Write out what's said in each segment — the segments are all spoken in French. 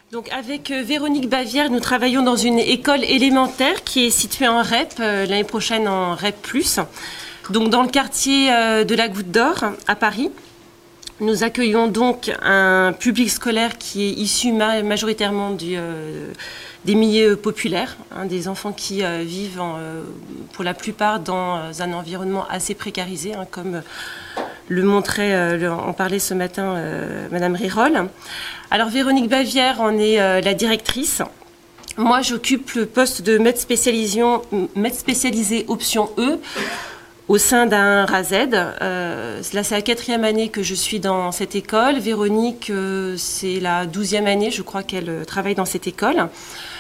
Donc avec Véronique Bavière, nous travaillons dans une école élémentaire qui est située en REP, l'année prochaine en REP+. Donc dans le quartier de la Goutte d'Or, à Paris. Nous accueillons donc un public scolaire qui est issu majoritairement des milieux populaires, des enfants qui vivent pour la plupart dans un environnement assez précarisé, comme le montrait, en parlait ce matin Madame Rirol. Alors Véronique Bavière en est la directrice. Moi j'occupe le poste de maître spécialisé option E au sein d'un RASED. Là c'est la 4e année que je suis dans cette école. Véronique c'est la 12e année je crois qu'elle travaille dans cette école.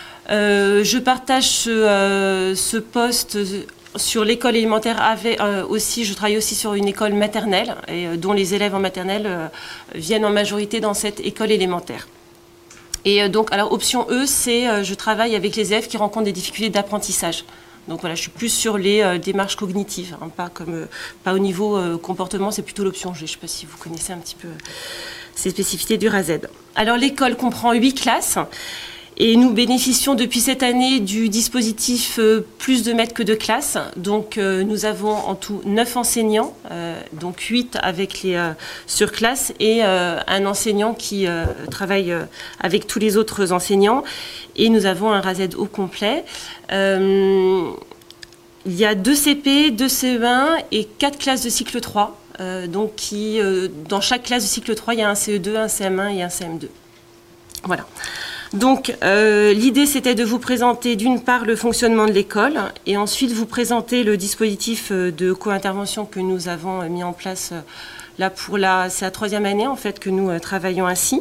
Je partage ce poste sur l'école élémentaire aussi, je travaille aussi sur une école maternelle, dont les élèves en maternelle viennent en majorité dans cette école élémentaire. Et donc, alors, option E, c'est je travaille avec les élèves qui rencontrent des difficultés d'apprentissage. Donc voilà, je suis plus sur les démarches cognitives, pas au niveau comportement, c'est plutôt l'option G. Je ne sais pas si vous connaissez un petit peu ces spécificités du RASED. Alors, l'école comprend 8 classes. Et nous bénéficions depuis cette année du dispositif plus de maîtres que de classes. Donc nous avons en tout 9 enseignants, donc 8 avec les surclasses et un enseignant qui travaille avec tous les autres enseignants. Et nous avons un RASED au complet. Il y a 2 CP, 2 CE1 et 4 classes de cycle 3. Donc dans chaque classe de cycle 3, il y a un CE2, un CM1 et un CM2. Voilà. Donc l'idée c'était de vous présenter d'une part le fonctionnement de l'école et ensuite vous présenter le dispositif de co-intervention que nous avons mis en place là c'est la 3e année en fait que nous travaillons ainsi.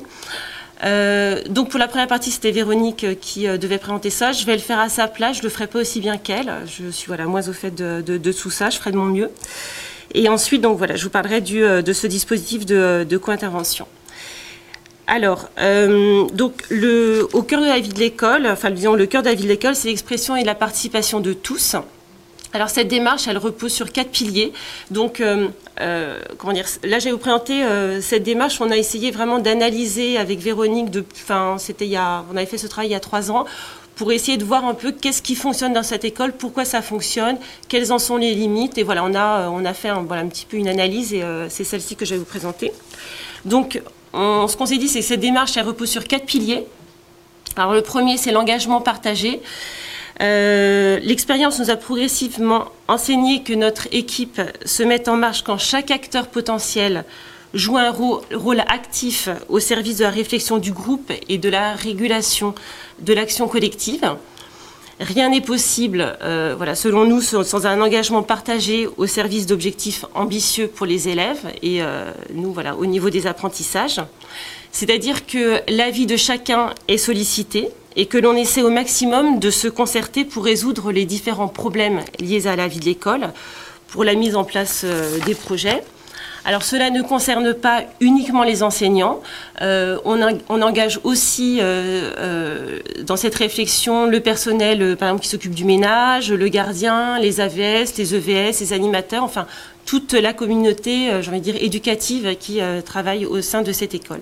Donc pour la première partie c'était Véronique qui devait présenter ça, je vais le faire à sa place, je le ferai pas aussi bien qu'elle, je suis moins au fait de tout ça, je ferai de mon mieux. Et ensuite donc voilà, je vous parlerai de ce dispositif de co-intervention. Alors, donc au cœur de la vie de l'école, disons le cœur de la vie de l'école, c'est l'expression et la participation de tous. Alors cette démarche, elle repose sur 4 piliers. Donc, là, je vais vous présenter cette démarche. On a essayé vraiment d'analyser avec Véronique. On avait fait ce travail il y a 3 ans pour essayer de voir un peu qu'est-ce qui fonctionne dans cette école, pourquoi ça fonctionne, quelles en sont les limites. Et voilà, on a fait un petit peu une analyse et c'est celle-ci que je vais vous présenter. Donc ce qu'on s'est dit, c'est que cette démarche, elle repose sur 4 piliers. Alors, le premier, c'est l'engagement partagé. L'expérience nous a progressivement enseigné que notre équipe se met en marche quand chaque acteur potentiel joue un rôle actif au service de la réflexion du groupe et de la régulation de l'action collective. Rien n'est possible, selon nous, sans un engagement partagé au service d'objectifs ambitieux pour les élèves et nous, au niveau des apprentissages. C'est-à-dire que l'avis de chacun est sollicité et que l'on essaie au maximum de se concerter pour résoudre les différents problèmes liés à la vie de l'école, pour la mise en place des projets. Alors cela ne concerne pas uniquement les enseignants, on engage aussi dans cette réflexion le personnel par exemple qui s'occupe du ménage, le gardien, les AVS, les EVS, les animateurs, enfin toute la communauté, éducative qui travaille au sein de cette école.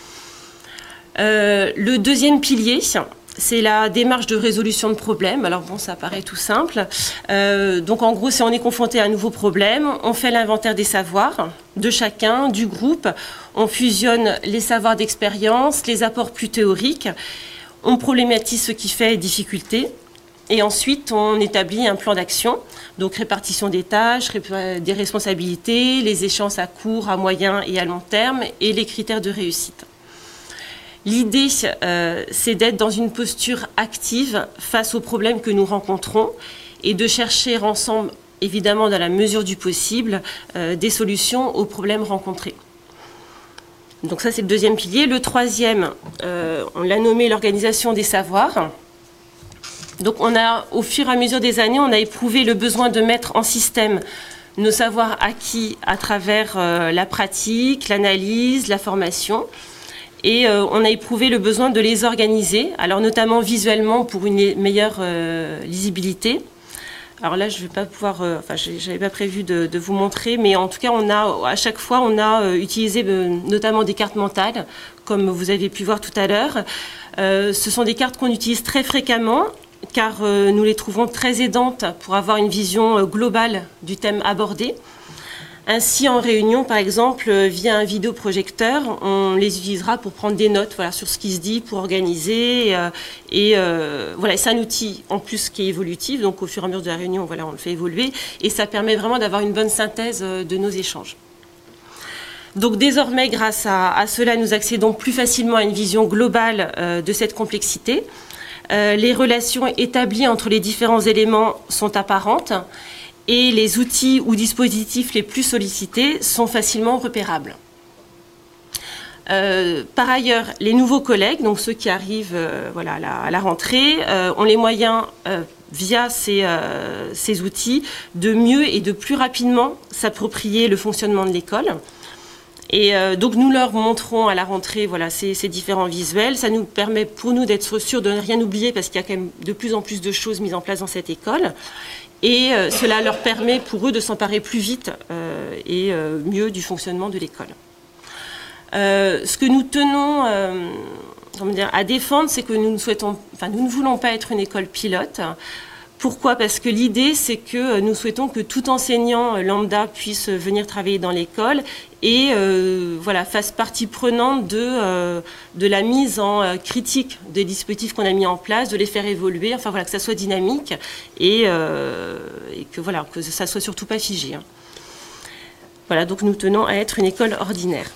Le deuxième pilier, c'est la démarche de résolution de problèmes. Alors bon, ça paraît tout simple. Donc en gros, si on est confronté à un nouveau problème, on fait l'inventaire des savoirs de chacun, du groupe. On fusionne les savoirs d'expérience, les apports plus théoriques. On problématise ce qui fait difficulté. Et ensuite, on établit un plan d'action. Donc répartition des tâches, des responsabilités, les échéances à court, à moyen et à long terme et les critères de réussite. L'idée, c'est d'être dans une posture active face aux problèmes que nous rencontrons et de chercher ensemble, évidemment dans la mesure du possible, des solutions aux problèmes rencontrés. Donc ça, c'est le deuxième pilier. Le troisième, on l'a nommé l'organisation des savoirs. Donc au fur et à mesure des années, on a éprouvé le besoin de mettre en système nos savoirs acquis à travers la pratique, l'analyse, la formation. Et on a éprouvé le besoin de les organiser, alors notamment visuellement pour une meilleure lisibilité, Alors là, je vais pas pouvoir, enfin, j'avais pas prévu de vous montrer, mais en tout cas, à chaque fois, on a utilisé notamment des cartes mentales, comme vous avez pu voir tout à l'heure. Ce sont des cartes qu'on utilise très fréquemment, car nous les trouvons très aidantes pour avoir une vision globale du thème abordé. Ainsi, en réunion, par exemple, via un vidéoprojecteur, on les utilisera pour prendre des notes, voilà, sur ce qui se dit, pour organiser. Voilà, c'est un outil en plus qui est évolutif, donc au fur et à mesure de la réunion, voilà, on le fait évoluer, et ça permet vraiment d'avoir une bonne synthèse de nos échanges. Donc désormais, grâce à cela, nous accédons plus facilement à une vision globale de cette complexité. Les relations établies entre les différents éléments sont apparentes, et les outils ou dispositifs les plus sollicités sont facilement repérables. Par ailleurs, les nouveaux collègues, donc ceux qui arrivent voilà, à la rentrée, ont les moyens, via ces outils, de mieux et de plus rapidement s'approprier le fonctionnement de l'école. Et donc nous leur montrons à la rentrée voilà, ces différents visuels. Ça nous permet pour nous d'être sûrs de ne rien oublier, parce qu'il y a quand même de plus en plus de choses mises en place dans cette école. Et cela leur permet pour eux de s'emparer plus vite et mieux du fonctionnement de l'école. Ce que nous tenons à défendre, c'est que nous ne voulons pas être une école pilote. Pourquoi? Parce que l'idée, c'est que nous souhaitons que tout enseignant lambda puisse venir travailler dans l'école et voilà, fasse partie prenante de la mise en critique des dispositifs qu'on a mis en place, de les faire évoluer, enfin voilà, que ça soit dynamique et que voilà, que ça soit surtout pas figé. Hein. Voilà, donc nous tenons à être une école ordinaire.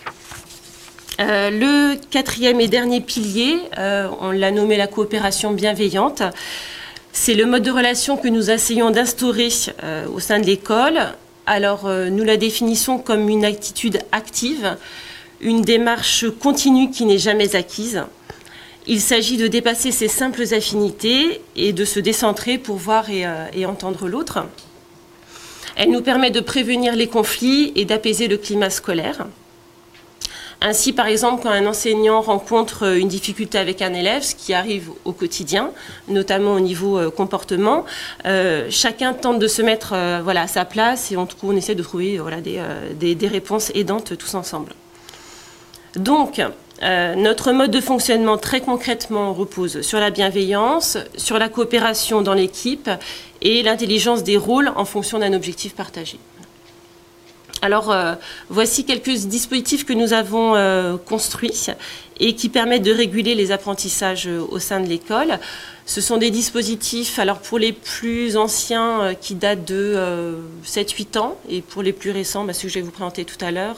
Le quatrième et dernier pilier, on l'a nommé la coopération bienveillante. C'est le mode de relation que nous essayons d'instaurer au sein de l'école. Alors, nous la définissons comme une attitude active, une démarche continue qui n'est jamais acquise. Il s'agit de dépasser ses simples affinités et de se décentrer pour voir et entendre l'autre. Elle nous permet de prévenir les conflits et d'apaiser le climat scolaire. Ainsi, par exemple, quand un enseignant rencontre une difficulté avec un élève, ce qui arrive au quotidien, notamment au niveau comportement, chacun tente de se mettre voilà, à sa place et en tout cas, on essaie de trouver voilà, des réponses aidantes tous ensemble. Donc, notre mode de fonctionnement, très concrètement, repose sur la bienveillance, sur la coopération dans l'équipe et l'intelligence des rôles en fonction d'un objectif partagé. Alors, voici quelques dispositifs que nous avons construits et qui permettent de réguler les apprentissages au sein de l'école. Ce sont des dispositifs, alors pour les plus anciens, qui datent de 7-8 ans, et pour les plus récents, ceux que je vais vous présenter tout à l'heure,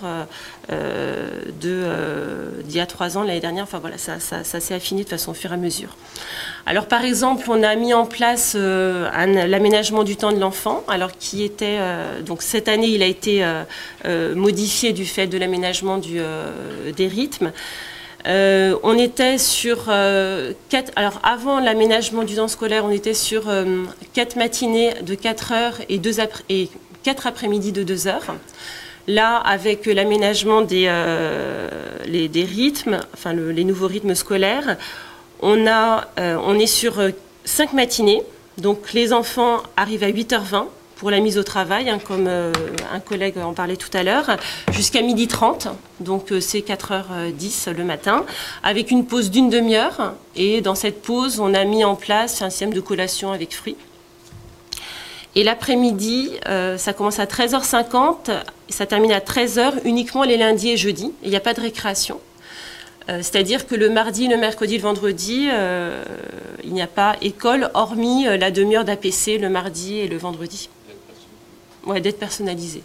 d'il y a 3 ans, l'année dernière, enfin voilà, ça s'est affiné de façon au fur et à mesure. Alors par exemple, on a mis en place l'aménagement du temps de l'enfant, alors qui était, donc cette année, il a été modifié du fait de l'aménagement des rythmes. On était sur 4, alors avant l'aménagement du temps scolaire, on était sur 4 matinées de 4 heures et 4 après-midi de 2 heures. Là, avec l'aménagement des rythmes, enfin les nouveaux rythmes scolaires, on est sur 5 matinées. Donc les enfants arrivent à 8h20 pour la mise au travail, hein, comme un collègue en parlait tout à l'heure, jusqu'à 12h30, donc c'est 4h10 le matin, avec une pause d'une demi-heure. Et dans cette pause, on a mis en place un système de collation avec fruits. Et l'après-midi, ça commence à 13h50, ça termine à 13h, uniquement les lundis et jeudis. Il n'y a pas de récréation. C'est-à-dire que le mardi, le mercredi, le vendredi, il n'y a pas école, hormis la demi-heure d'APC le mardi et le vendredi. Ouais, d'être personnalisé.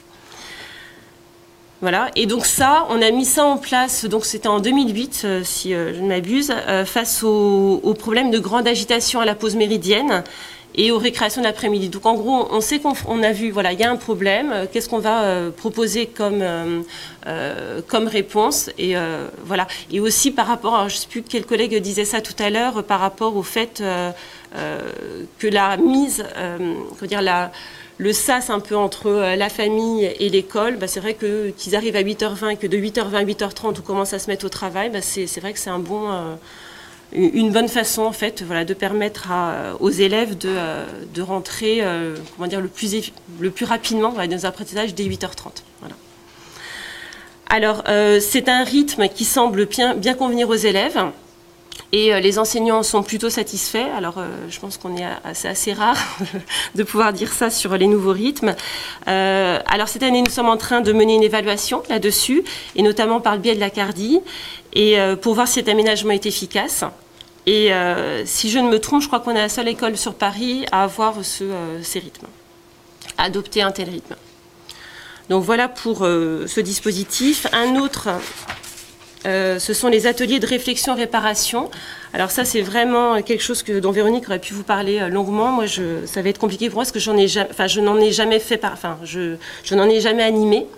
Voilà. Et donc ça, on a mis ça en place, donc c'était en 2008, si je ne m'abuse, face au problème de grande agitation à la pause méridienne et aux récréations de l'après-midi. Donc en gros, on sait qu'on a vu, voilà, il y a un problème, qu'est-ce qu'on va proposer comme réponse, et voilà. Et aussi par rapport, alors je ne sais plus quel collègue disait ça tout à l'heure, par rapport au fait que la mise, comment dire, le sas un peu entre la famille et l'école, c'est vrai qu'ils arrivent à 8h20 et que de 8h20 à 8h30, on commence à se mettre au travail, c'est vrai que c'est un bon une bonne façon en fait, voilà, de permettre aux élèves de rentrer comment dire, le plus rapidement, voilà, dans un apprentissage dès 8h30. Voilà. Alors, c'est un rythme qui semble bien convenir aux élèves. Et les enseignants sont plutôt satisfaits. Alors, je pense qu'on est assez rare de pouvoir dire ça sur les nouveaux rythmes. Alors, cette année, nous sommes en train de mener une évaluation là-dessus, et notamment par le biais de la CARDI, et pour voir si cet aménagement est efficace. Et si je ne me trompe, je crois qu'on est la seule école sur Paris à avoir ces rythmes, à adopter un tel rythme. Donc, voilà pour ce dispositif. Un autre... ce sont les ateliers de réflexion-réparation. Alors ça, c'est vraiment quelque chose dont Véronique aurait pu vous parler longuement. Moi, ça va être compliqué pour moi parce que je n'en ai jamais fait, je n'en ai jamais animé.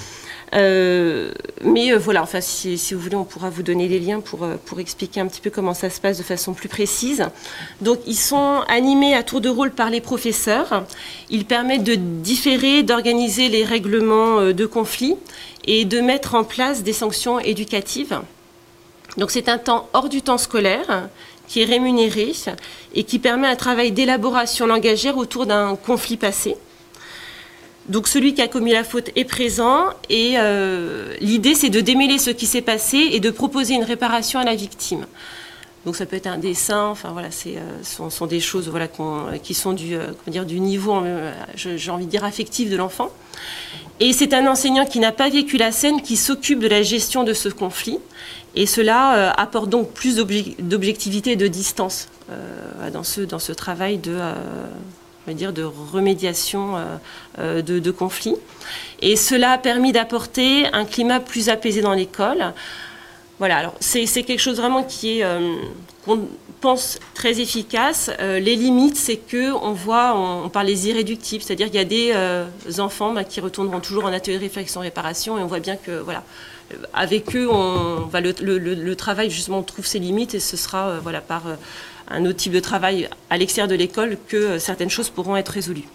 Mais voilà, enfin, si vous voulez, on pourra vous donner les liens pour expliquer un petit peu comment ça se passe de façon plus précise. Donc, ils sont animés à tour de rôle par les professeurs. Ils permettent de différer, d'organiser les règlements de conflits et de mettre en place des sanctions éducatives. Donc, c'est un temps hors du temps scolaire qui est rémunéré et qui permet un travail d'élaboration langagière autour d'un conflit passé. Donc celui qui a commis la faute est présent et l'idée c'est de démêler ce qui s'est passé et de proposer une réparation à la victime. Donc ça peut être un dessin, enfin voilà, sont des choses voilà, qui sont du niveau, j'ai envie de dire, affectif de l'enfant. Et c'est un enseignant qui n'a pas vécu la scène qui s'occupe de la gestion de ce conflit. Et cela apporte donc plus d'objectivité et de distance dans ce travail on va dire, de remédiation de conflits. Et cela a permis d'apporter un climat plus apaisé dans l'école. Voilà, alors c'est quelque chose vraiment qui est, qu'on pense très efficace. Les limites, c'est on parle des irréductibles, c'est-à-dire qu'il y a des enfants qui retourneront toujours en atelier de réflexion-réparation et on voit bien que, voilà, avec eux, le travail, justement, trouve ses limites et ce sera, voilà, par un autre type de travail à l'extérieur de l'école que certaines choses pourront être résolues.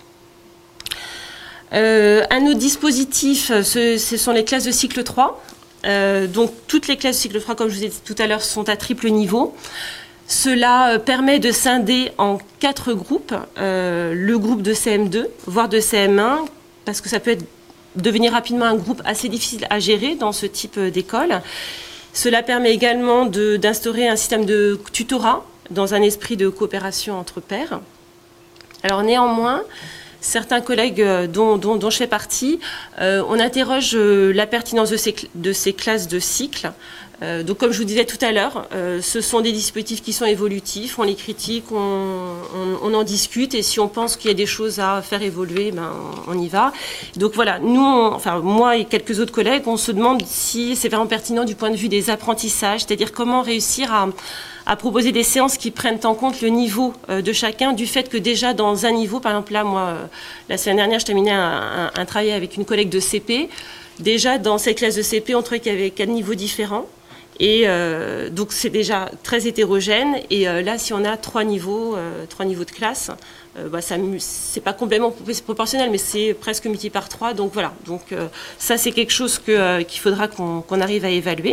Un autre dispositif, ce sont les classes de cycle 3. Donc toutes les classes de cycle 3, comme je vous ai dit tout à l'heure, sont à triple niveau. Cela permet de scinder en 4 groupes, le groupe de CM2, voire de CM1, parce que ça peut devenir rapidement un groupe assez difficile à gérer dans ce type d'école. Cela permet également d'instaurer un système de tutorat dans un esprit de coopération entre pairs. Alors néanmoins, certains collègues dont je fais partie, on interroge la pertinence de ces classes de cycle. Donc comme je vous disais tout à l'heure, ce sont des dispositifs qui sont évolutifs, on les critique, on en discute et si on pense qu'il y a des choses à faire évoluer, ben, on y va. Donc voilà, moi et quelques autres collègues, on se demande si c'est vraiment pertinent du point de vue des apprentissages, c'est-à-dire comment réussir à proposer des séances qui prennent en compte le niveau de chacun, du fait que déjà dans un niveau, par exemple là, moi, la semaine dernière, je terminais un travail avec une collègue de CP. Déjà, dans cette classe de CP, on trouvait qu'il y avait 4 niveaux différents. Et donc, c'est déjà très hétérogène. Et là, si on a 3 niveaux de classe, c'est pas complètement proportionnel, mais c'est presque multiplié par 3. Donc voilà. Donc ça, c'est quelque chose qu'il faudra qu'on arrive à évaluer.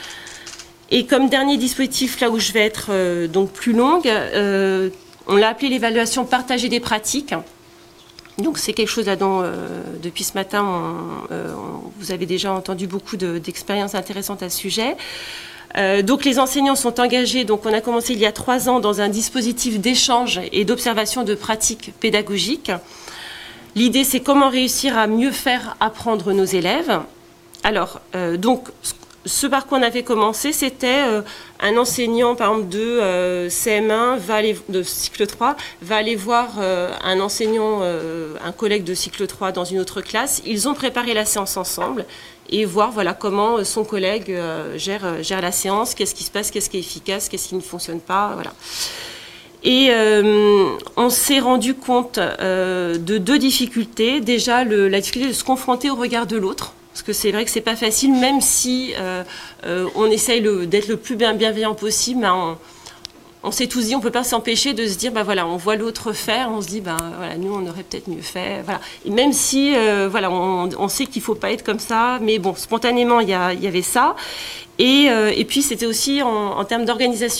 Et comme dernier dispositif, là où je vais être donc plus longue, on l'a appelé l'évaluation partagée des pratiques. Donc c'est quelque chose là dont, depuis ce matin, vous avez déjà entendu beaucoup d'expériences intéressantes à ce sujet. Donc les enseignants sont engagés, donc on a commencé il y a 3 ans dans un dispositif d'échange et d'observation de pratiques pédagogiques. L'idée, c'est comment réussir à mieux faire apprendre nos élèves. Alors, donc, ce par quoi on avait commencé, c'était un enseignant, par exemple, de CM1, de cycle 3, va aller voir un enseignant, un collègue de cycle 3 dans une autre classe. Ils ont préparé la séance ensemble et voir voilà, comment son collègue gère la séance, qu'est-ce qui se passe, qu'est-ce qui est efficace, qu'est-ce qui ne fonctionne pas, voilà. Et on s'est rendu compte de 2 difficultés. Déjà, la difficulté de se confronter au regard de l'autre. Parce que c'est vrai que c'est pas facile, même si on essaye d'être le plus bienveillant possible, ben on s'est tous dit, on peut pas s'empêcher de se dire, bah voilà, on voit l'autre faire, on se dit, bah voilà, nous on aurait peut-être mieux fait, voilà. Et même si, voilà, on sait qu'il faut pas être comme ça, mais bon, spontanément il y avait ça. Et puis c'était aussi en termes d'organisation.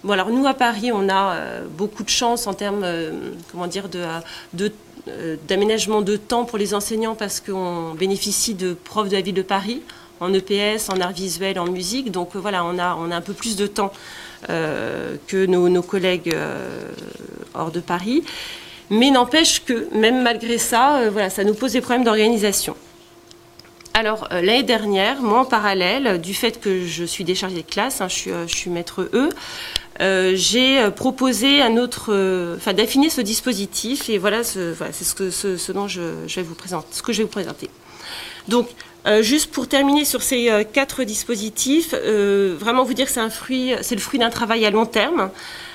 Bon, alors nous, à Paris, on a beaucoup de chance en termes comment dire, d'aménagement de temps pour les enseignants parce qu'on bénéficie de profs de la ville de Paris, en EPS, en art visuel, en musique. Donc voilà, on a un peu plus de temps que nos collègues hors de Paris. Mais n'empêche que, même malgré ça, voilà, ça nous pose des problèmes d'organisation. Alors, l'année dernière, moi, en parallèle, du fait que je suis déchargée de classe, hein, je suis maître E, j'ai proposé d'affiner ce dispositif. Et voilà, c'est ce dont je vais vous présenter, ce que je vais vous présenter. Donc, juste pour terminer sur ces 4 dispositifs, vraiment vous dire que c'est le fruit d'un travail à long terme.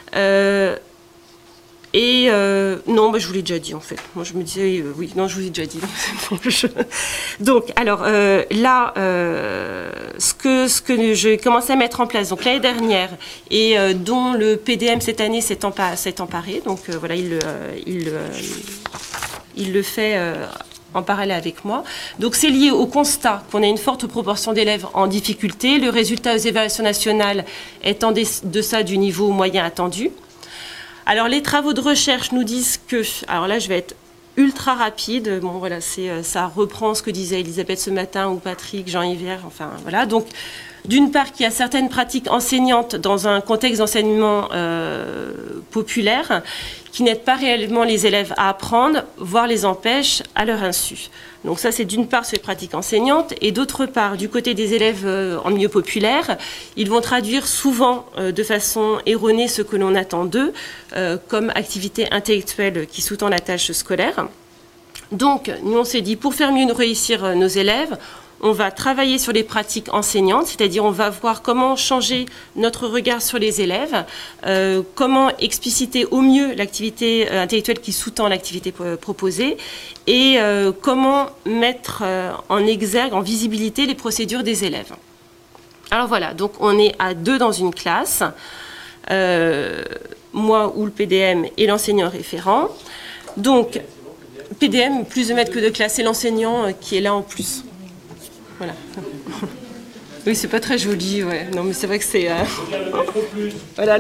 Non, je vous l'ai déjà dit en fait. Moi je me disais, oui, non, je vous ai déjà dit. Donc, alors là, ce que j'ai commencé à mettre en place, donc l'année dernière, et dont le PDM cette année s'est emparé, donc voilà, il le fait en parallèle avec moi. Donc c'est lié au constat qu'on a une forte proportion d'élèves en difficulté, le résultat aux évaluations nationales est en deçà du niveau moyen attendu. Alors, les travaux de recherche nous disent que... Alors là, je vais être ultra rapide. Bon, voilà, ça reprend ce que disait Elisabeth ce matin, ou Patrick, Jean-Yves, enfin, voilà. Donc, d'une part, qu'il y a certaines pratiques enseignantes dans un contexte d'enseignement populaire qui n'aident pas réellement les élèves à apprendre, voire les empêchent à leur insu. Donc ça, c'est d'une part sur les pratiques enseignantes, et d'autre part, du côté des élèves en milieu populaire, ils vont traduire souvent de façon erronée ce que l'on attend d'eux, comme activité intellectuelle qui sous-tend la tâche scolaire. Donc, nous, on s'est dit, pour faire mieux réussir nos élèves, on va travailler sur les pratiques enseignantes, c'est-à-dire on va voir comment changer notre regard sur les élèves, comment expliciter au mieux l'activité intellectuelle qui sous-tend l'activité proposée, et comment mettre en exergue, en visibilité, les procédures des élèves. Alors voilà, donc on est à 2 dans une classe, moi ou le PDM et l'enseignant référent. Donc, PDM, plus de maîtres que de classe, et l'enseignant qui est là en plus. Voilà. Oui, c'est pas très joli, ouais. Non, mais c'est vrai que c'est... Voilà.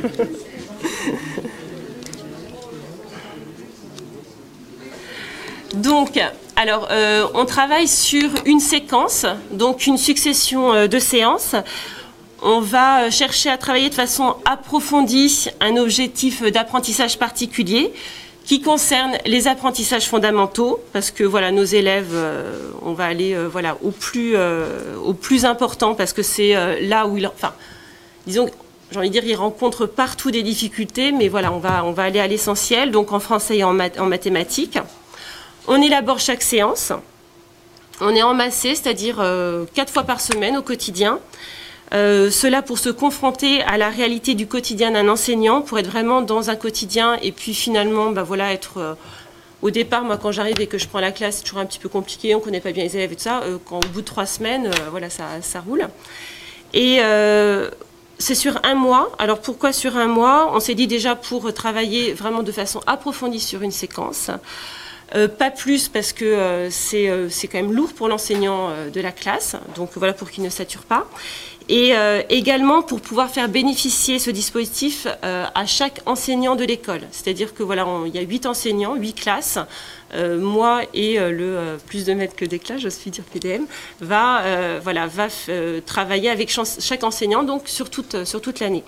Donc, alors, on travaille sur une séquence, donc une succession de séances. On va chercher à travailler de façon approfondie un objectif d'apprentissage particulier qui concerne les apprentissages fondamentaux, parce que voilà, nos élèves, on va aller voilà, au plus important, parce que c'est là où disons, j'ai envie de dire, ils rencontrent partout des difficultés, mais voilà, on va aller à l'essentiel, donc en français et en mathématiques. On élabore chaque séance, on est emmassé, c'est-à-dire 4 fois par semaine au quotidien. Cela pour se confronter à la réalité du quotidien d'un enseignant, pour être vraiment dans un quotidien, et puis finalement, voilà, être... au départ, moi, quand j'arrive et que je prends la classe, c'est toujours un petit peu compliqué, on ne connaît pas bien les élèves et tout ça. Quand au bout de 3 semaines, voilà, ça roule. Et c'est sur 1 mois. Alors pourquoi sur 1 mois? On s'est dit déjà pour travailler vraiment de façon approfondie sur une séquence. Pas plus, parce que c'est quand même lourd pour l'enseignant de la classe, donc voilà, pour qu'il ne sature pas. Et également pour pouvoir faire bénéficier ce dispositif à chaque enseignant de l'école. C'est-à-dire que voilà, il y a 8 enseignants, 8 classes. Moi et le plus de maîtres que des classes, j'ose dire PDM, va travailler avec chaque enseignant, donc sur toute l'année.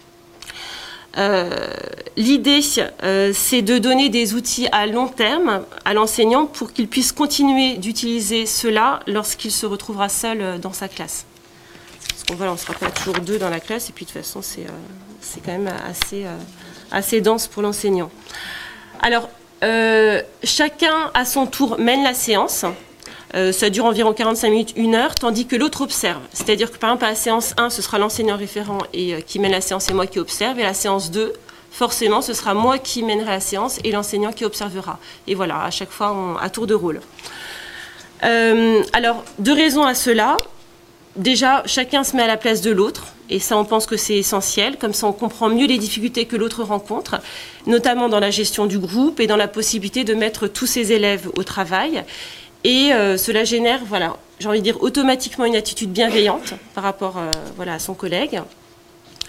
L'idée, c'est de donner des outils à long terme à l'enseignant pour qu'il puisse continuer d'utiliser cela lorsqu'il se retrouvera seul dans sa classe. Parce qu'on voilà, on ne sera pas toujours 2 dans la classe, et puis de toute façon, c'est quand même assez dense pour l'enseignant. Alors, chacun à son tour mène la séance. Ça dure environ 45 minutes, 1 heure, tandis que l'autre observe. C'est-à-dire que par exemple, à la séance 1, ce sera l'enseignant référent qui mène la séance et moi qui observe. Et la séance 2, forcément, ce sera moi qui mènerai la séance et l'enseignant qui observera. Et voilà, à chaque fois, à tour de rôle. Alors, 2 raisons à cela. Déjà, chacun se met à la place de l'autre. Et ça, on pense que c'est essentiel. Comme ça, on comprend mieux les difficultés que l'autre rencontre, notamment dans la gestion du groupe et dans la possibilité de mettre tous ses élèves au travail. Et cela génère, voilà, j'ai envie de dire, automatiquement une attitude bienveillante par rapport voilà, à son collègue.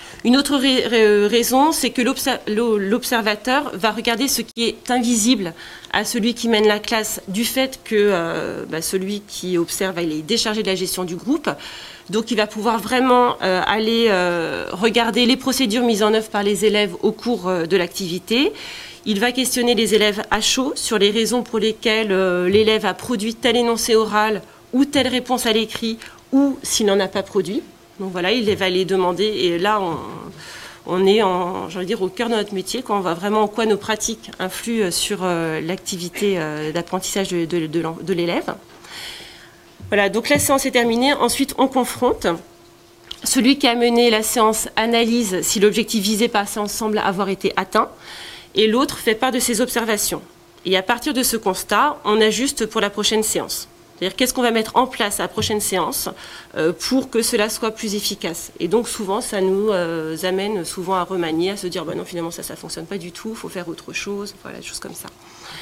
Une autre raison, c'est que l'observateur va regarder ce qui est invisible à celui qui mène la classe du fait que celui qui observe, il est déchargé de la gestion du groupe. Donc il va pouvoir vraiment aller regarder les procédures mises en œuvre par les élèves au cours de l'activité. Il va questionner les élèves à chaud sur les raisons pour lesquelles l'élève a produit tel énoncé oral ou telle réponse à l'écrit ou s'il n'en a pas produit. Donc voilà, il va les demander et là on est au cœur de notre métier, quand on voit vraiment en quoi nos pratiques influent sur l'activité d'apprentissage de l'élève. Voilà, donc la séance est terminée. Ensuite, on confronte. Celui qui a mené la séance analyse si l'objectif visé par la séance semble avoir été atteint et l'autre fait part de ses observations. Et à partir de ce constat, on ajuste pour la prochaine séance. C'est-à-dire qu'est-ce qu'on va mettre en place à la prochaine séance pour que cela soit plus efficace. Et donc souvent, ça nous amène souvent à remanier, à se dire non, finalement ça ne fonctionne pas du tout, il faut faire autre chose, voilà, des choses comme ça.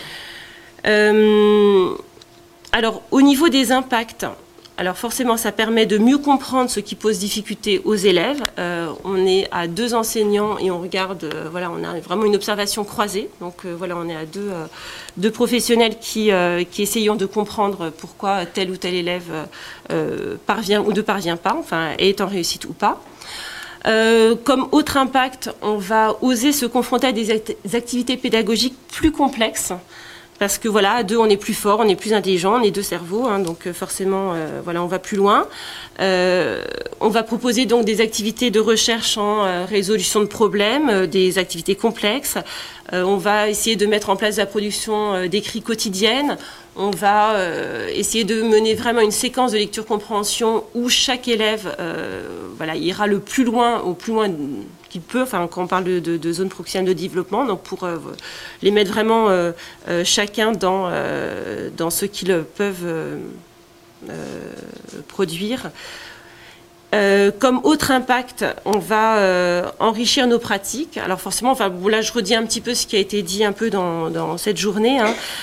Alors au niveau des impacts, alors forcément ça permet de mieux comprendre ce qui pose difficulté aux élèves. On est à 2 enseignants et on regarde, on a vraiment une observation croisée. Donc on est à deux professionnels qui essayons de comprendre pourquoi tel ou tel élève parvient ou ne parvient pas, enfin est en réussite ou pas. Comme autre impact, on va oser se confronter à des activités pédagogiques plus complexes. Parce que à 2, on est plus fort, on est plus intelligent, on est 2 cerveaux, donc forcément, on va plus loin. On va proposer donc des activités de recherche en résolution de problèmes, des activités complexes. On va essayer de mettre en place la production d'écrits quotidiennes. On va essayer de mener vraiment une séquence de lecture-compréhension où chaque élève ira au plus loin qu'il peut, quand on parle de zone proxiale de développement, donc pour les mettre vraiment chacun dans ce qu'ils peuvent produire. Comme autre impact, on va enrichir nos pratiques. Alors forcément, là je redis un petit peu ce qui a été dit un peu dans cette journée.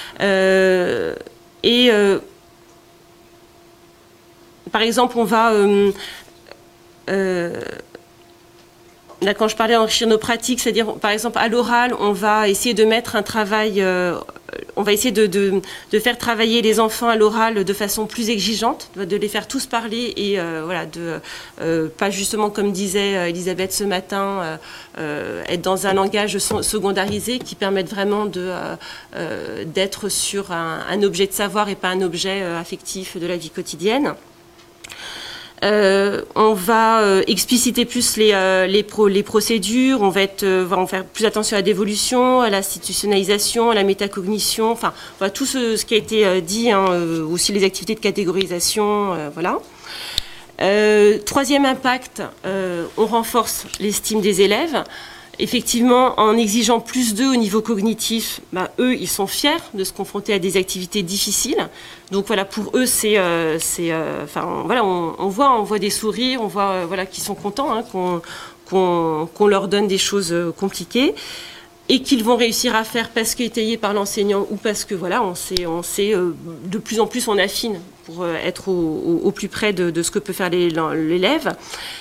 Par exemple, on va... là, quand je parlais d'enrichir nos pratiques, c'est-à-dire, par exemple, à l'oral, on va essayer de mettre un travail, on va essayer de faire travailler les enfants à l'oral de façon plus exigeante, de les faire tous parler et pas justement, comme disait Elisabeth ce matin, être dans un langage secondarisé qui permette vraiment d'être sur un objet de savoir et pas un objet affectif de la vie quotidienne. On va expliciter plus les procédures, on va faire plus attention à la dévolution, à l'institutionnalisation, à la métacognition, tout ce qui a été dit, aussi les activités de catégorisation, Troisième impact, on renforce l'estime des élèves. Effectivement, en exigeant plus d'eux au niveau cognitif, eux, ils sont fiers de se confronter à des activités difficiles. Donc pour eux, on voit des sourires, on voit qu'ils sont contents, qu'on leur donne des choses compliquées et qu'ils vont réussir à faire parce qu'étayés par l'enseignant ou parce que on sait de plus en plus on affine pour être au plus près de ce que peut faire l'élève.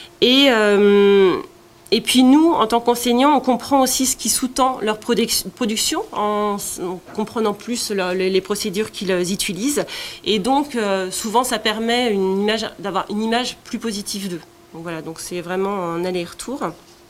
Et puis nous, en tant qu'enseignants, on comprend aussi ce qui sous-tend leur production en comprenant plus les procédures qu'ils utilisent. Et donc, souvent, ça permet d'avoir une image plus positive d'eux. Donc c'est vraiment un aller-retour.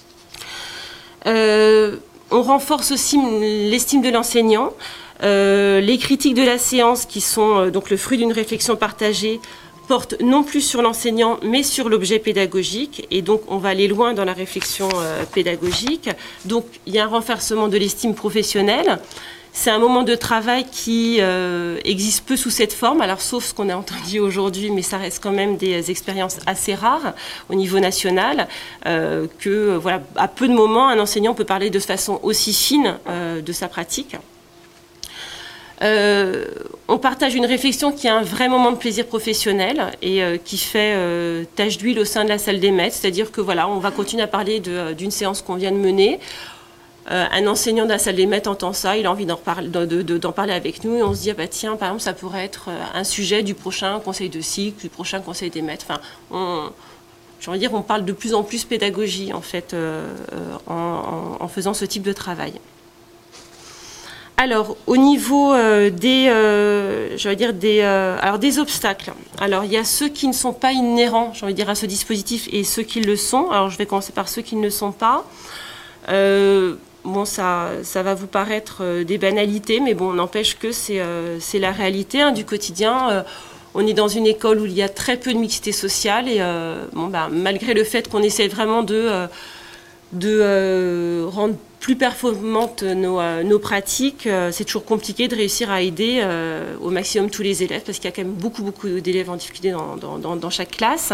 On renforce aussi l'estime de l'enseignant. Les critiques de la séance, qui sont donc le fruit d'une réflexion partagée, porte non plus sur l'enseignant, mais sur l'objet pédagogique. Et donc, on va aller loin dans la réflexion pédagogique. Donc, il y a un renforcement de l'estime professionnelle. C'est un moment de travail qui existe peu sous cette forme, alors sauf ce qu'on a entendu aujourd'hui, mais ça reste quand même des expériences assez rares au niveau national, que à peu de moments, un enseignant peut parler de façon aussi fine de sa pratique. On partage une réflexion qui a un vrai moment de plaisir professionnel et qui fait tache d'huile au sein de la salle des maîtres, c'est-à-dire que on va continuer à parler d'une séance qu'on vient de mener. Un enseignant de la salle des maîtres entend ça, il a envie d'en parler avec nous et on se dit tiens, par exemple, ça pourrait être un sujet du prochain conseil de cycle, du prochain conseil des maîtres. j'ai envie de dire, on parle de plus en plus pédagogie en fait en faisant ce type de travail. Alors, au niveau des obstacles, alors il y a ceux qui ne sont pas inhérents, j'ai envie de dire, à ce dispositif et ceux qui le sont. Alors, je vais commencer par ceux qui ne le sont pas. Bon, ça va vous paraître des banalités, mais bon, n'empêche que c'est la réalité du quotidien. On est dans une école où il y a très peu de mixité sociale et malgré le fait qu'on essaie vraiment de rendre plus performantes nos pratiques, c'est toujours compliqué de réussir à aider au maximum tous les élèves parce qu'il y a quand même beaucoup d'élèves en difficulté dans chaque classe.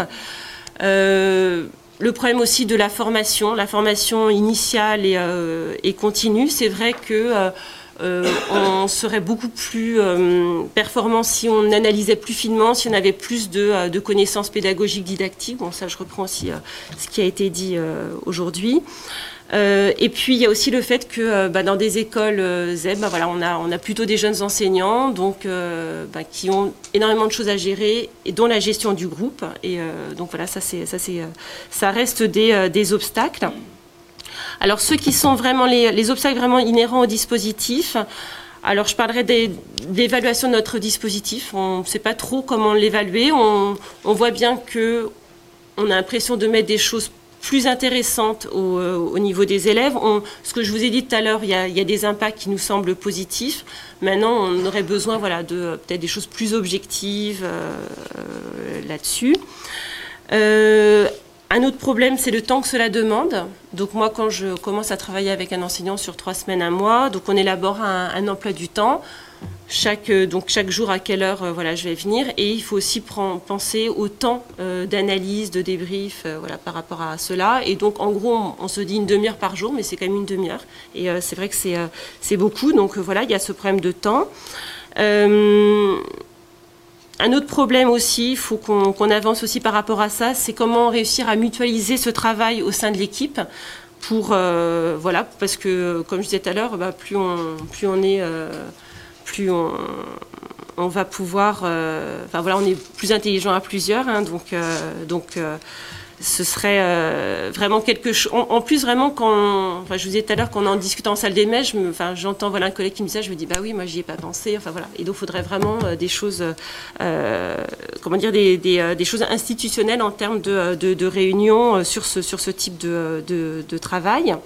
Le problème aussi de la formation initiale et continue, c'est vrai que on serait beaucoup plus performant si on analysait plus finement, si on avait plus de connaissances pédagogiques, didactiques. Bon, ça, je reprends aussi ce qui a été dit aujourd'hui. Et puis, il y a aussi le fait que dans des écoles ZEB, voilà, on a plutôt des jeunes enseignants donc, qui ont énormément de choses à gérer, et dont la gestion du groupe. Et donc, voilà, ça reste des obstacles. Alors, ceux qui sont vraiment les obstacles vraiment inhérents au dispositif, alors je parlerai d'évaluation de notre dispositif. On ne sait pas trop comment l'évaluer. On voit bien qu'on a l'impression de mettre des choses plus intéressantes au niveau des élèves. Ce que je vous ai dit tout à l'heure, il y a des impacts qui nous semblent positifs. Maintenant, on aurait besoin de peut-être des choses plus objectives là-dessus. Un autre problème, c'est le temps que cela demande. Donc moi, quand je commence à travailler avec un enseignant sur 3 semaines, 1 mois, donc on élabore un emploi du temps. Chaque jour, à quelle heure je vais venir. Et il faut aussi penser au temps d'analyse, de débrief par rapport à cela. Et donc, en gros, on se dit une demi-heure par jour, mais c'est quand même une demi-heure. Et c'est vrai que c'est beaucoup. Donc voilà, il y a ce problème de temps. Un autre problème aussi, il faut qu'on avance aussi par rapport à ça, c'est comment réussir à mutualiser ce travail au sein de l'équipe pour, parce que, comme je disais tout à l'heure, plus on est... plus on va pouvoir... on est plus intelligent à plusieurs, donc ce serait vraiment quelque chose... En plus, vraiment, je vous disais tout à l'heure, quand on en discute en salle des mèches, j'entends un collègue qui me dit ça, je me dis, bah oui, moi, j'y ai pas pensé, Et donc, il faudrait vraiment des choses, des choses institutionnelles en termes de réunion sur ce type de travail.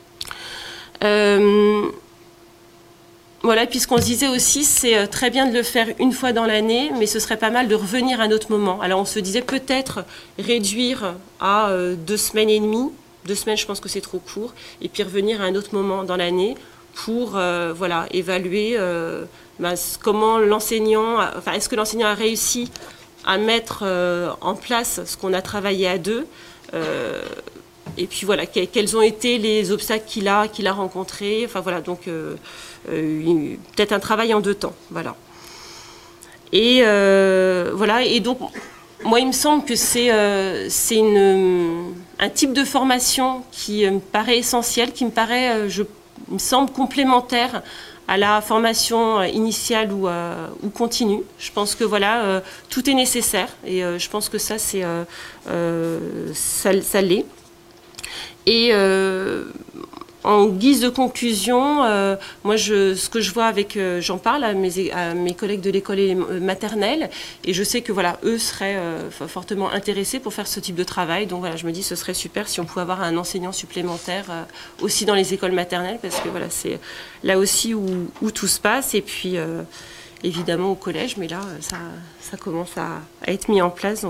Voilà, puisqu'on se disait aussi, c'est très bien de le faire une fois dans l'année, mais ce serait pas mal de revenir à un autre moment. Alors on se disait peut-être réduire à 2 semaines et demie. 2 semaines, je pense que c'est trop court. Et puis revenir à un autre moment dans l'année pour évaluer comment l'enseignant, est-ce que l'enseignant a réussi à mettre en place ce qu'on a travaillé à deux. Et puis voilà, quels ont été les obstacles qu'il a rencontrés. Donc peut-être un travail en 2 temps. Voilà. Et et donc moi il me semble que c'est un type de formation qui me paraît essentiel, qui me me semble complémentaire à la formation initiale ou continue. Je pense que tout est nécessaire et je pense que ça l'est. Et en guise de conclusion, moi, ce que je vois j'en parle à mes collègues de l'école maternelle, et je sais que eux seraient fortement intéressés pour faire ce type de travail. Donc je me dis, ce serait super si on pouvait avoir un enseignant supplémentaire aussi dans les écoles maternelles, parce que c'est là aussi où tout se passe. Et puis évidemment au collège, mais là, ça commence à être mis en place.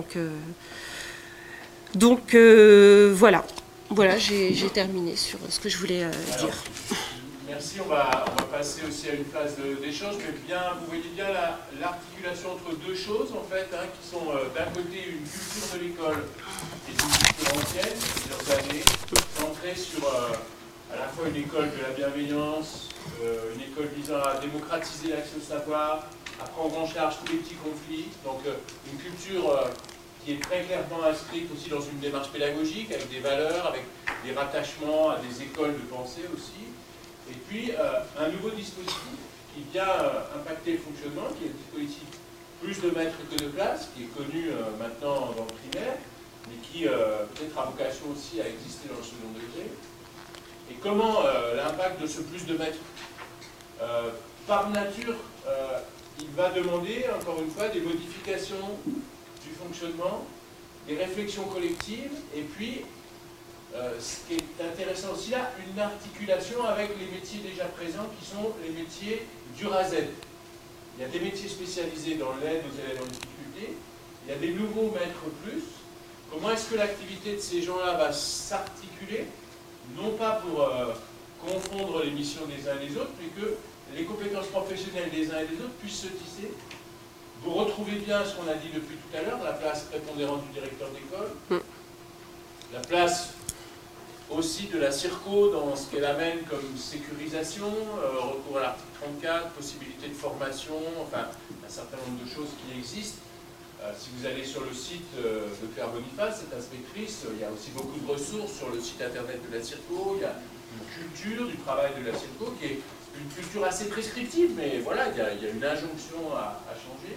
Donc voilà. Voilà, j'ai terminé sur ce que je voulais dire. Merci, on va passer aussi à une phase d'échange, mais vous voyez bien l'articulation entre 2 choses, en fait, qui sont d'un côté une culture de l'école et une culture ancienne, plusieurs années, centrée sur à la fois une école de la bienveillance, une école visant à démocratiser l'accès au savoir, à prendre en charge tous les petits conflits, donc une culture... qui est très clairement inscrite aussi dans une démarche pédagogique, avec des valeurs, avec des rattachements à des écoles de pensée aussi. Et puis, un nouveau dispositif qui vient impacter le fonctionnement, qui est le dispositif plus de maîtres que de classes, qui est connu maintenant dans le primaire, mais qui peut-être a vocation aussi à exister dans le second degré. Et comment l'impact de ce plus de mètres, par nature, il va demander, encore une fois, des modifications du fonctionnement, des réflexions collectives, et puis, ce qui est intéressant aussi là, une articulation avec les métiers déjà présents, qui sont les métiers dur à Z. Il y a des métiers spécialisés dans l'aide aux élèves en difficulté, il y a des nouveaux maîtres plus. Comment est-ce que l'activité de ces gens-là va s'articuler, non pas pour confondre les missions des uns et des autres, mais que les compétences professionnelles des uns et des autres puissent se tisser. Vous retrouvez bien ce qu'on a dit depuis tout à l'heure, la place prépondérante du directeur d'école, la place aussi de la CIRCO dans ce qu'elle amène comme sécurisation, recours à l'article 34, possibilité de formation, enfin un certain nombre de choses qui existent. Si vous allez sur le site de Claire Boniface, cette inspectrice, il y a aussi beaucoup de ressources sur le site internet de la CIRCO, il y a une culture du travail de la CIRCO qui est une culture assez prescriptive, mais voilà, il y a une injonction à changer.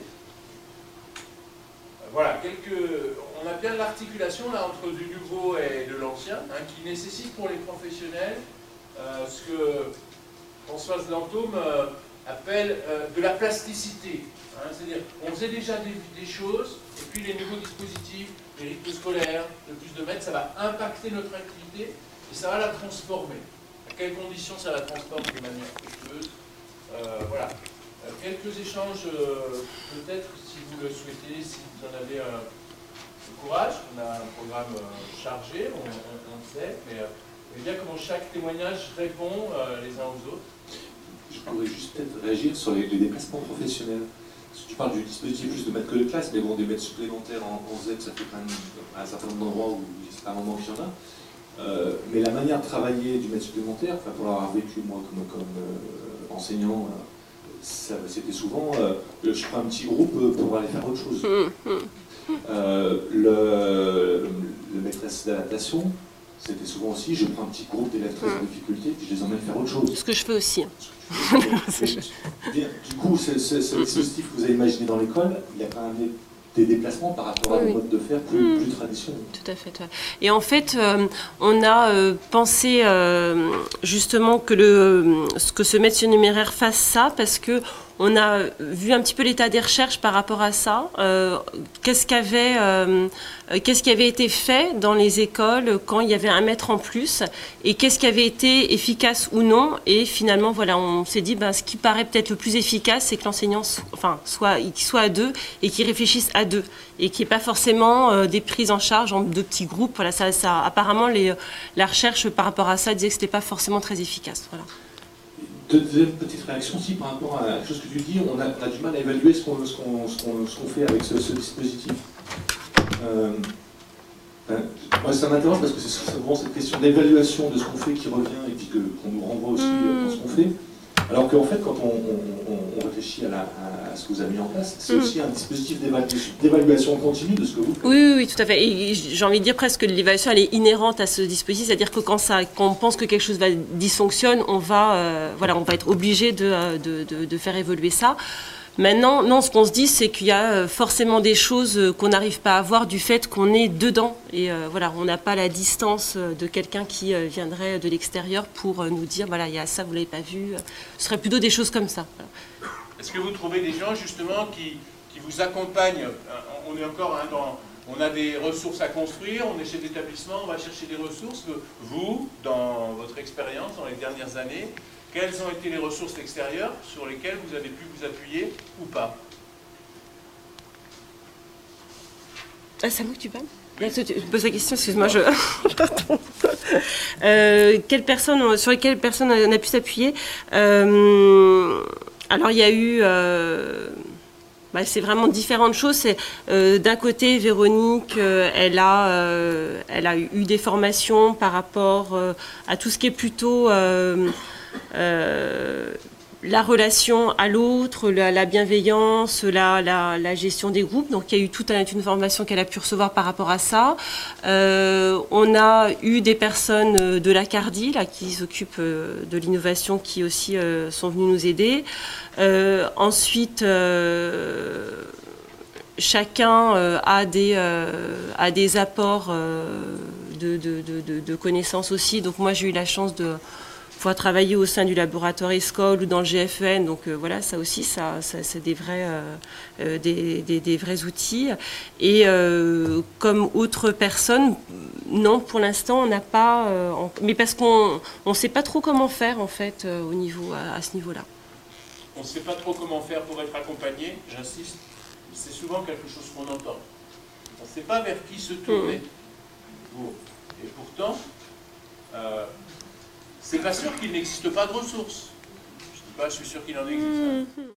Voilà, on a bien l'articulation là entre du nouveau et de l'ancien, hein, qui nécessite pour les professionnels ce que Françoise Lantôme appelle de la plasticité. Hein, c'est-à-dire, on faisait déjà des choses, et puis les nouveaux dispositifs, les rythmes scolaires, le plus de mètres, ça va impacter notre activité, et ça va la transformer. À quelles conditions ça la transforme de manière fructueuse? Voilà. Quelques échanges, peut-être, si vous le souhaitez, si vous en avez le courage. On a un programme chargé, on le sait, mais bien comment chaque témoignage répond les uns aux autres. Je pourrais juste peut-être réagir sur les déplacements professionnels. Parce que tu parles du dispositif juste de maître que de classe, mais bon, des maîtres supplémentaires en Z, ça fait quand même un certain nombre d'endroits où c'est pas un moment qu'il y en a. Mais la manière de travailler du maître supplémentaire, enfin, pour l'avoir vécu moi comme enseignant, c'était souvent je prends un petit groupe pour aller faire autre chose. Le maîtresse d'adaptation, c'était souvent aussi je prends un petit groupe d'élèves très en difficulté puis je les emmène faire autre chose. Ce que je fais aussi. Du coup, ce dispositif que vous avez imaginé dans l'école, il y a quand même des déplacements par rapport à des modes de faire plus traditionnels. Tout à fait. Et en fait, on a pensé justement que ce maître surnuméraire fasse ça parce que on a vu un petit peu l'état des recherches par rapport à ça. Qu'est-ce qui avait été fait dans les écoles quand il y avait un maître en plus et qu'est-ce qui avait été efficace ou non. Et finalement, voilà, on s'est dit, ce qui paraît peut-être le plus efficace, c'est que l'enseignant soit à deux et qu'il réfléchisse à deux et qu'il n'y ait pas forcément des prises en charge en deux petits groupes. Voilà, apparemment, la recherche par rapport à ça disait que ce n'était pas forcément très efficace. Voilà. Deuxième petite réaction aussi par rapport à la chose que tu dis, on a du mal à évaluer ce qu'on fait avec ce dispositif. Moi, ça m'interroge parce que c'est vraiment cette question d'évaluation de ce qu'on fait qui revient et puis qu'on nous renvoie aussi dans ce qu'on fait. Alors qu'en fait, quand on réfléchit à ce que vous avez mis en place, c'est aussi un dispositif d'évaluation continue de ce que vous faites. Oui, tout à fait. Et j'ai envie de dire presque que l'évaluation, elle est inhérente à ce dispositif, c'est-à-dire que quand on pense que quelque chose dysfonctionne, on va être obligé de faire évoluer ça. Maintenant, non, ce qu'on se dit, c'est qu'il y a forcément des choses qu'on n'arrive pas à voir du fait qu'on est dedans. Et voilà, on n'a pas la distance de quelqu'un qui viendrait de l'extérieur pour nous dire, voilà, il y a ça, vous ne l'avez pas vu. Ce serait plutôt des choses comme ça. Voilà. Est-ce que vous trouvez des gens, justement, qui vous accompagnent? On est encore on a des ressources à construire, on est chef d'établissement, on va chercher des ressources. Vous, dans votre expérience, dans les dernières années, quelles ont été les ressources extérieures sur lesquelles vous avez pu vous appuyer ou pas? Ah, c'est à moi que tu parles? Tu poses la question, excuse-moi, sur lesquelles personnes on a pu s'appuyer? Alors, il y a eu... c'est vraiment différentes choses. D'un côté, Véronique, elle a eu des formations par rapport à tout ce qui est plutôt... la relation à l'autre, la bienveillance, la gestion des groupes. Donc il y a eu toute une formation qu'elle a pu recevoir par rapport à ça. On a eu des personnes de la CARDI qui s'occupent de l'innovation qui aussi sont venues nous aider. Ensuite, chacun a des apports de connaissances aussi. Donc moi j'ai eu la chance de pouvoir travailler au sein du laboratoire ESCOL ou dans le GFEN. Donc voilà, ça aussi, c'est des vrais outils. Et comme autre personne, non, pour l'instant, on n'a pas... mais parce qu'on ne sait pas trop comment faire, en fait, à ce niveau-là. On ne sait pas trop comment faire pour être accompagné, j'insiste. C'est souvent quelque chose qu'on entend. On ne sait pas vers qui se tourner. Et pourtant, c'est pas sûr qu'il n'existe pas de ressources. Je dis pas, je suis sûr qu'il en existe.